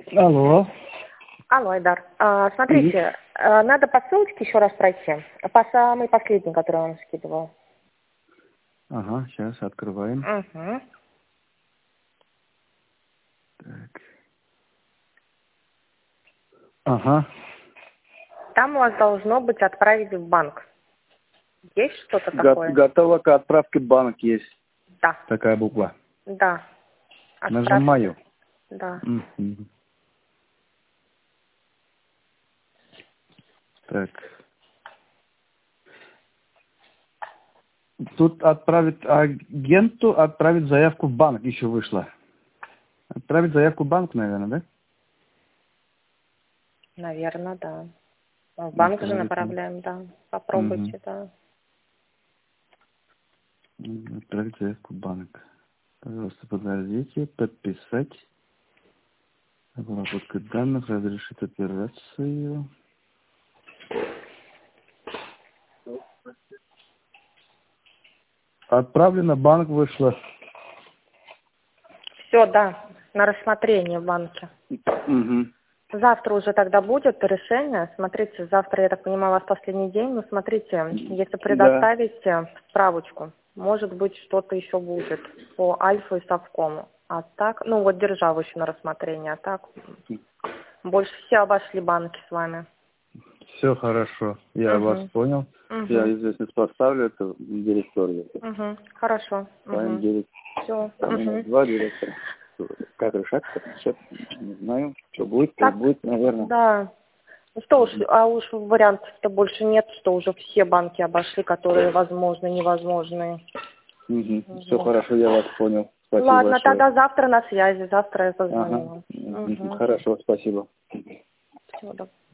Алло. Алло, Айдар. Смотрите, надо по ссылочке еще раз пройти. По самой последней, которую я вам скидывала. Ага, сейчас открываем. Угу. Так. Ага. Там у вас должно быть «Отправить в банк». Есть что-то такое? Готово к отправке в банк есть. Да. Такая буква. Да. Нажимаю. Да. Мгм. Так. Тут отправить агенту, отправить заявку в банк еще вышло. Отправить заявку в банк, наверное, да? Наверное, да. В банк же Отправить. направляем, да. Попробуйте, Мгм. да. Отправить заявку в банк. Пожалуйста, подождите, подписать. Обработка данных, разрешить операцию. Отправлено, в банк вышло. Все, да. На рассмотрение в банке. Угу. Завтра уже тогда будет решение. Смотрите, завтра, я так понимаю, у вас последний день. Но смотрите, если Да. предоставите справочку, может быть, что-то еще будет по Альфа и Совкому. А так, ну вот державу еще на рассмотрение. А так, больше все обошли банки с вами. Все хорошо. Я вас Угу. понял. Я Угу. известность поставлю, это директор. Угу. Хорошо. Правильно, Угу. директор. Все. Номер Угу. 2 директора. Как решать, сейчас не знаю. Что будет, то Так, будет, наверное. да. Ну что уж, а уж вариантов-то больше нет, что уже все банки обошли, которые возможны, невозможные. Все Вот. хорошо, я вас понял. Спасибо Ладно, большое. тогда завтра на связи, завтра я позвоню Ага. вам. Угу. Хорошо, спасибо. Всего доброго.